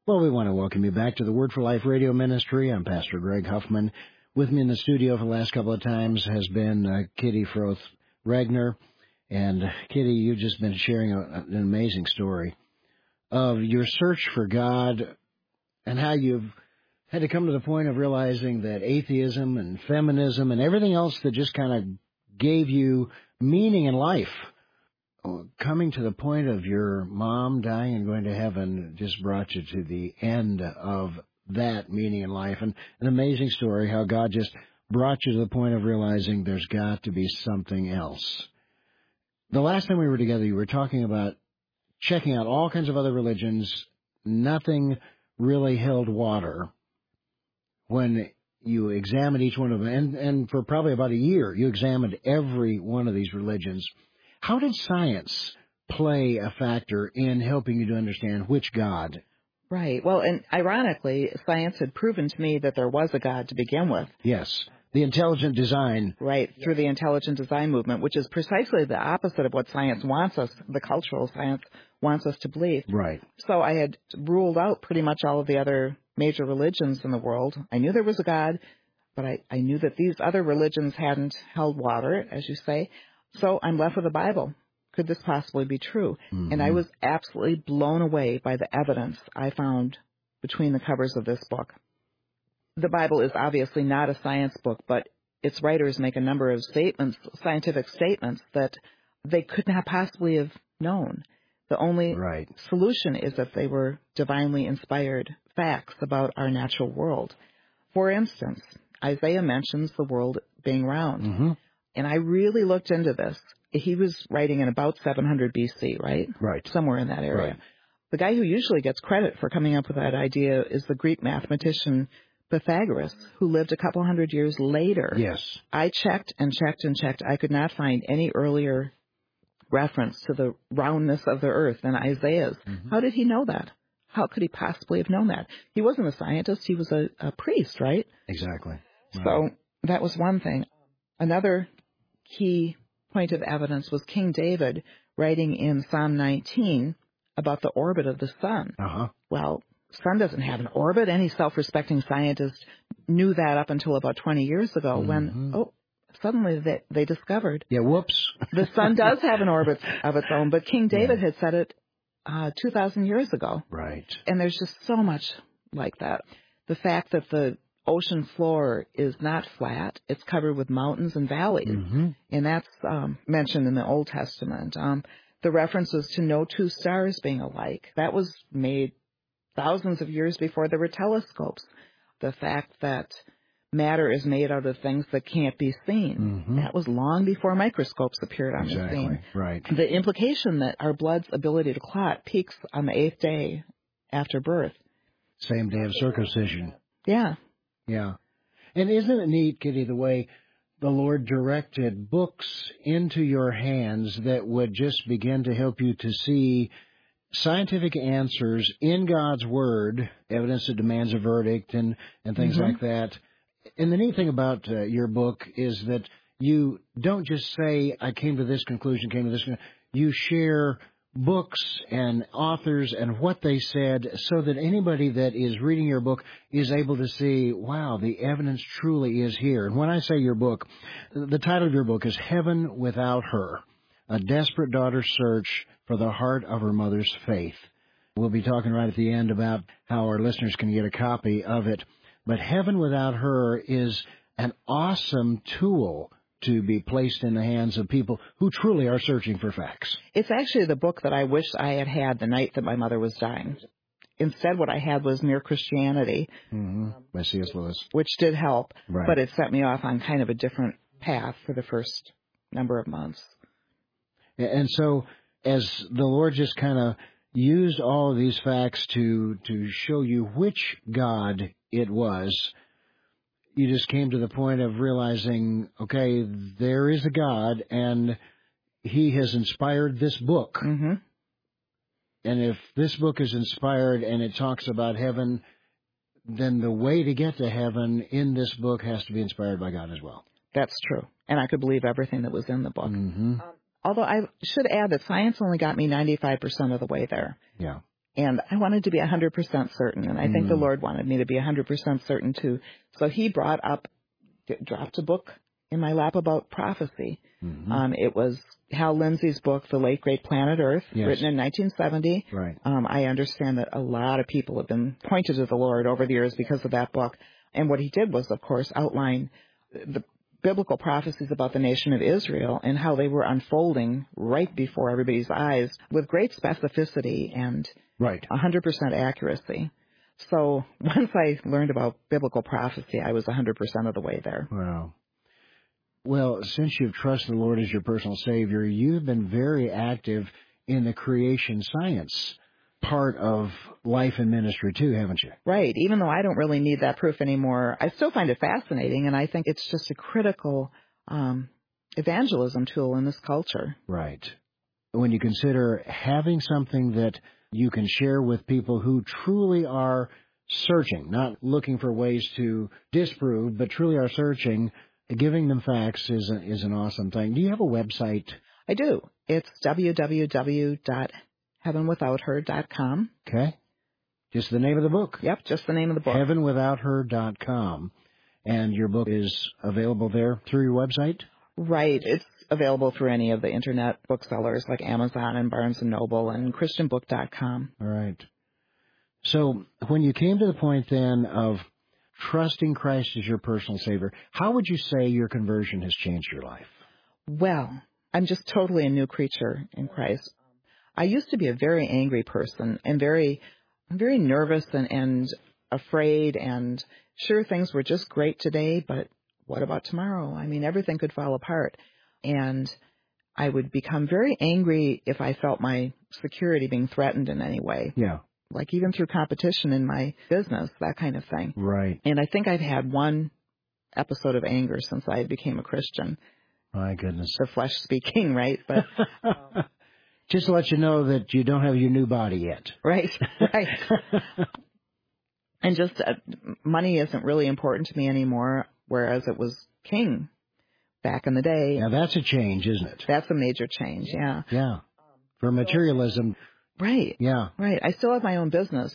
Well, we want to welcome you back to the Word for Life radio ministry. I'm Pastor Greg Huffman. With me in the studio for the last couple of times has been Kitty Froth Regner. And Kitty, you've just been sharing an amazing story of your search for God and how you've had to come to the point of realizing that atheism and feminism and everything else that just kind of gave you meaning in life, coming to the point of your mom dying and going to heaven just brought you to the end of that meaning in life. And an amazing story how God just brought you to the point of realizing there's got to be something else. The last time we were together, you were talking about checking out all kinds of other religions. Nothing really held water when you examined each one of them. And for probably about a year, you examined every one of these religions. How did science play a factor in helping you to understand which God? Right. Well, and ironically, science had proven to me that there was a God to begin with. Yes. The intelligent design. Right. Through the intelligent design movement, which is precisely the opposite of what science wants us, the cultural science wants us to believe. Right. So I had ruled out pretty much all of the other major religions in the world. I knew there was a God, but I knew that these other religions hadn't held water, as you say. So I'm left with the Bible. Could this possibly be true? Mm-hmm. And I was absolutely blown away by the evidence I found between the covers of this book. The Bible is obviously not a science book, but its writers make a number of statements, scientific statements, that they could not possibly have known. The only solution is that they were divinely inspired facts about our natural world. For instance, Isaiah mentions the world being round. Mm-hmm. And I really looked into this. He was writing in about 700 BC, right? Right. Somewhere in that area. Right. The guy who usually gets credit for coming up with that idea is the Greek mathematician Pythagoras, who lived a couple hundred years later. Yes. I checked and checked and checked. I could not find any earlier reference to the roundness of the earth than Isaiah's. Mm-hmm. How did he know that? How could he possibly have known that? He wasn't a scientist. He was a priest, right? Exactly. Right. So that was one thing. Another key point of evidence was King David writing in Psalm 19 about the orbit of the sun. Uh-huh. Well, the sun doesn't have an orbit. Any self-respecting scientist knew that up until about 20 years ago when, suddenly they discovered. Yeah, whoops. The sun does have an orbit of its own, but King David had said it 2,000 years ago. Right. And there's just so much like that. The fact that the ocean floor is not flat. It's covered with mountains and valleys. Mm-hmm. And that's mentioned in the Old Testament. The references to no two stars being alike, that was made thousands of years before there were telescopes. The fact that matter is made out of things that can't be seen, that was long before microscopes appeared on the scene. Right. The implication that our blood's ability to clot peaks on the 8th day after birth. Same day of circumcision. Yeah. Yeah. And isn't it neat, Kitty, the way the Lord directed books into your hands that would just begin to help you to see scientific answers in God's Word, evidence that demands a verdict and things like that. And the neat thing about your book is that you don't just say, I came to this conclusion, You share books and authors and what they said so that anybody that is reading your book is able to see, wow, the evidence truly is here. And when I say your book, the title of your book is Heaven Without Her, A Desperate Daughter's Search for the Heart of Her Mother's Faith. We'll be talking right at the end about how our listeners can get a copy of it. But Heaven Without Her is an awesome tool to be placed in the hands of people who truly are searching for facts. It's actually the book that I wish I had had the night that my mother was dying. Instead, what I had was Mere Christianity. By C.S. Lewis. Which did help, right. But it set me off on kind of a different path for the first number of months. And so, as the Lord just kind of used all of these facts to show you which God it was, you just came to the point of realizing, okay, there is a God, and He has inspired this book. Mm-hmm. And if this book is inspired and it talks about heaven, then the way to get to heaven in this book has to be inspired by God as well. That's true. And I could believe everything that was in the book. Although I should add that science only got me 95% of the way there. Yeah. And I wanted to be 100% certain, and I think the Lord wanted me to be 100% certain too. So he dropped a book in my lap about prophecy. Mm-hmm. It was Hal Lindsey's book, The Late Great Planet Earth, written in 1970. Right. I understand that a lot of people have been pointed to the Lord over the years because of that book. And what he did was, of course, outline the biblical prophecies about the nation of Israel and how they were unfolding right before everybody's eyes with great specificity and 100% accuracy. So once I learned about biblical prophecy, I was 100% of the way there. Wow. Well, since you've trusted the Lord as your personal Savior, you've been very active in the creation science part of life and ministry too, haven't you? Right. Even though I don't really need that proof anymore, I still find it fascinating, and I think it's just a critical evangelism tool in this culture. Right. When you consider having something that you can share with people who truly are searching, not looking for ways to disprove, but truly are searching, giving them facts is an awesome thing. Do you have a website? I do. It's www.heavenwithouther.com. Okay. Just the name of the book. Yep, just the name of the book. Heavenwithouther.com. And your book is available there through your website? Right. It's available through any of the internet booksellers like Amazon and Barnes & Noble and ChristianBook.com. All right. So when you came to the point then of trusting Christ as your personal Savior, how would you say your conversion has changed your life? Well, I'm just totally a new creature in Christ. I used to be a very angry person and very nervous and afraid, and sure, things were just great today, but what about tomorrow? I mean, everything could fall apart. And I would become very angry if I felt my security being threatened in any way. Yeah. Like even through competition in my business, that kind of thing. Right. And I think I've had one episode of anger since I became a Christian. My goodness. The flesh speaking, right? But just to let you know that you don't have your new body yet. Right. And just money isn't really important to me anymore, whereas it was king back in the day. Now that's a change, isn't it? That's a major change, yeah. Yeah. For materialism. Right. Yeah. Right. I still have my own business,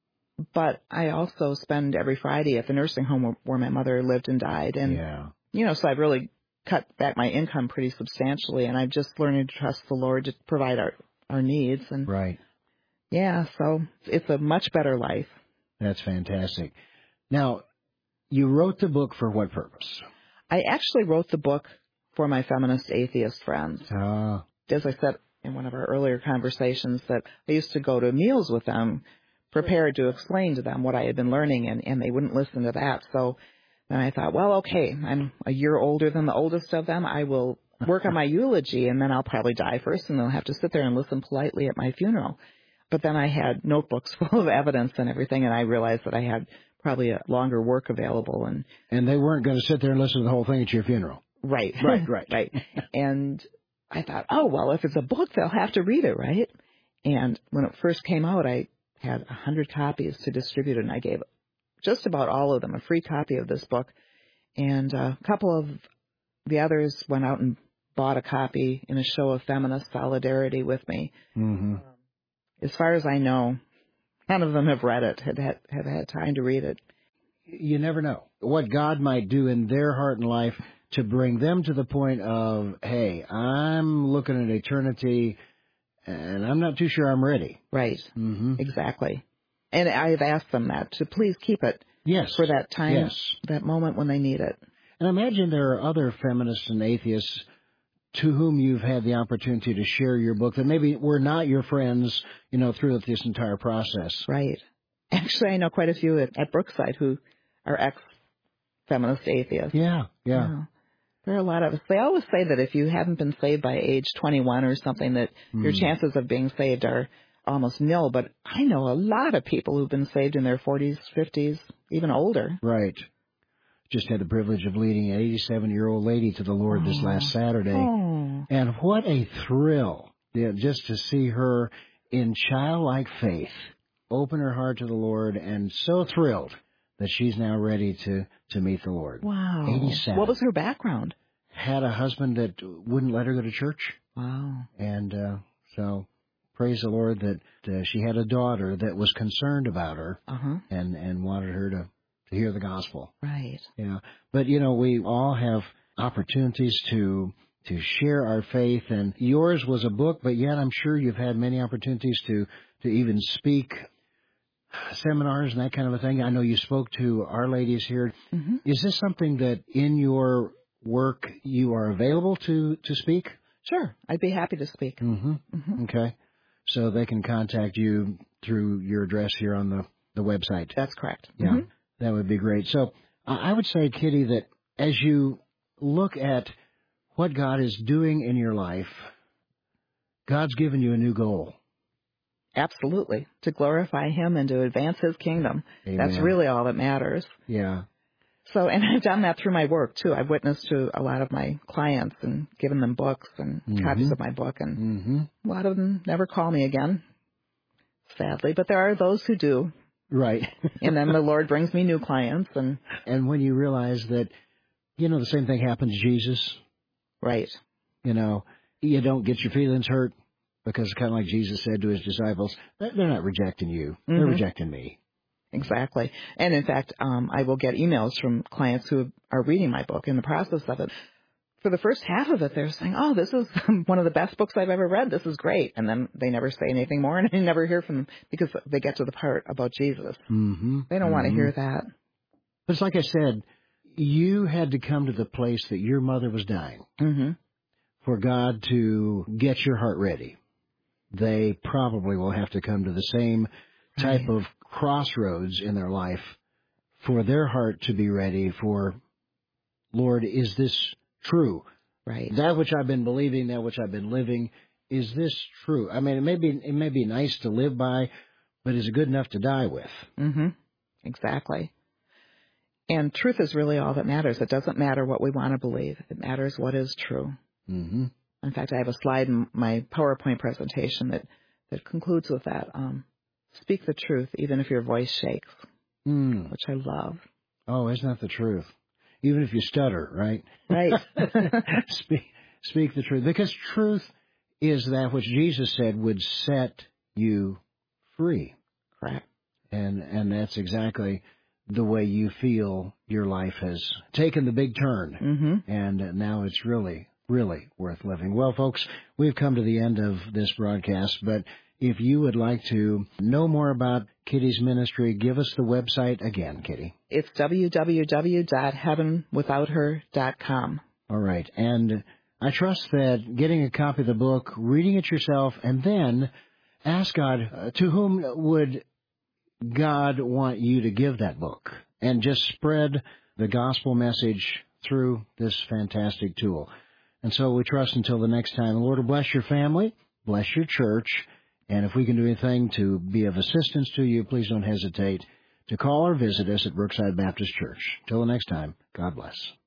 but I also spend every Friday at the nursing home where my mother lived and died. And, so I've really cut back my income pretty substantially, and I've just learned to trust the Lord to provide our needs. And right. Yeah, so it's a much better life. That's fantastic. Now, you wrote the book for what purpose? I actually wrote the book for my feminist atheist friends. As I said in one of our earlier conversations, that I used to go to meals with them, prepared to explain to them what I had been learning, and they wouldn't listen to that. So then I thought, well, okay, I'm a year older than the oldest of them. I will work on my eulogy, and then I'll probably die first, and they'll have to sit there and listen politely at my funeral. But then I had notebooks full of evidence and everything, and I realized that I had probably a longer work available. And they weren't going to sit there and listen to the whole thing at your funeral. Right. Right. And I thought, oh, well, if it's a book, they'll have to read it, right? And when it first came out, I had 100 copies to distribute, and I gave just about all of them a free copy of this book. And a couple of the others went out and bought a copy in a show of feminist solidarity with me. Mm-hmm. As far as I know, none of them have read it, have had time to read it. You never know what God might do in their heart and life to bring them to the point of, hey, I'm looking at eternity, and I'm not too sure I'm ready. Right. Mm-hmm. Exactly. And I've asked them that, to please keep it for that time, that moment when they need it. And I imagine there are other feminists and atheists to whom you've had the opportunity to share your book that maybe were not your friends, throughout this entire process. Right. Actually, I know quite a few at Brookside who are ex-feminist atheists. Yeah. There are a lot of us. They always say that if you haven't been saved by age 21 or something, that your chances of being saved are almost nil. But I know a lot of people who've been saved in their 40s, 50s, even older. Right. Just had the privilege of leading an 87-year-old lady to the Lord this last Saturday. And what a thrill, just to see her in childlike faith open her heart to the Lord, and so thrilled that she's now ready to meet the Lord. Wow. 87. What was her background? Had a husband that wouldn't let her go to church. Wow. And so praise the Lord that she had a daughter that was concerned about her and wanted her to hear the gospel. Right. Yeah. But, we all have opportunities to share our faith, and yours was a book, but yet I'm sure you've had many opportunities to even speak seminars and that kind of a thing. I know you spoke to Our Ladies here. Mm-hmm. Is this something that in your work you are available to speak? Sure. I'd be happy to speak. Mm-hmm. Mm-hmm. Okay. So they can contact you through your address here on the website. That's correct. Yeah, mm-hmm. That would be great. So I would say, Kitty, that as you look at what God is doing in your life, God's given you a new goal. Absolutely. To glorify Him and to advance His kingdom. Amen. That's really all that matters. Yeah. So, and I've done that through my work, too. I've witnessed to a lot of my clients and given them books and copies of my book. And a lot of them never call me again, sadly. But there are those who do. Right. And then the Lord brings me new clients. And when you realize that, the same thing happened to Jesus. Right. You don't get your feelings hurt because kind of like Jesus said to His disciples, they're not rejecting you. They're rejecting me. Exactly. And in fact, I will get emails from clients who are reading my book in the process of it. For the first half of it, they're saying, oh, this is one of the best books I've ever read. This is great. And then they never say anything more, and I never hear from them because they get to the part about Jesus. Mm-hmm. They don't want to hear that. But it's like I said, you had to come to the place that your mother was dying for God to get your heart ready. They probably will have to come to the same type of crossroads in their life for their heart to be ready for, Lord, is this true? Right. That which I've been believing, that which I've been living, is this true? I mean, it may be nice to live by, but is it good enough to die with? Mm-hmm. Exactly. And truth is really all that matters. It doesn't matter what we want to believe. It matters what is true. Mm-hmm. In fact, I have a slide in my PowerPoint presentation that concludes with that. Speak the truth, even if your voice shakes, which I love. Oh, isn't that the truth? Even if you stutter, right? Right. Speak the truth. Because truth is that which Jesus said would set you free. Correct. And that's exactly the way you feel your life has taken the big turn. And now it's really, really worth living. Well, folks, we've come to the end of this broadcast, but if you would like to know more about Kitty's ministry, give us the website again, Kitty. It's www.heavenwithouther.com. All right. And I trust that getting a copy of the book, reading it yourself, and then ask God, to whom would God want you to give that book? And just spread the gospel message through this fantastic tool. And so we trust until the next time. The Lord will bless your family, bless your church. And if we can do anything to be of assistance to you, please don't hesitate to call or visit us at Brookside Baptist Church. Till the next time, God bless.